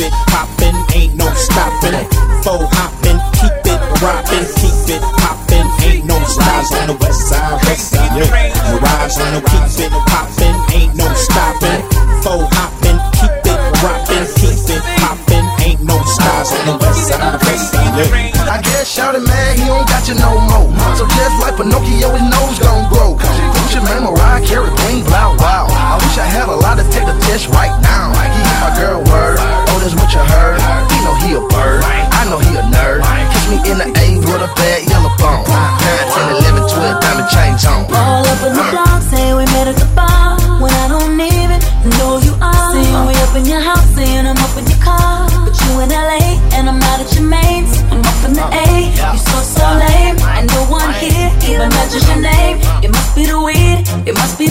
it poppin', ain't no stopping. Faux hoppin', keep it rockin', keep it poppin', ain't no stopping. On the west side, yeah. Mirage on the keep it poppin', ain't no stopping. Faux hoppin', keep it rockin', keep it poppin', ain't no stopping. On the west side, yeah. I guess shoutin' man, he don't got you no more. So just like Pinocchio, his nose gon' grow. Who's your man, Mariah Carey, bling, blow, wow. I wish I had a lot to take the test right now. He hit my girl word, oh that's what you heard. He know he a bird, I know he a nerd. Kiss me in the A with a bad yellow bone. 9, 10, 11, 12, diamond chains on. All up in the block, say we met at the bar. When I don't even know you are. Saying we up in your house, saying I'm up in your car. But you in LA, and I'm out at your mains. I'm up in the A, you so lame. And no one here even mentions your name. It must be the weed, it must be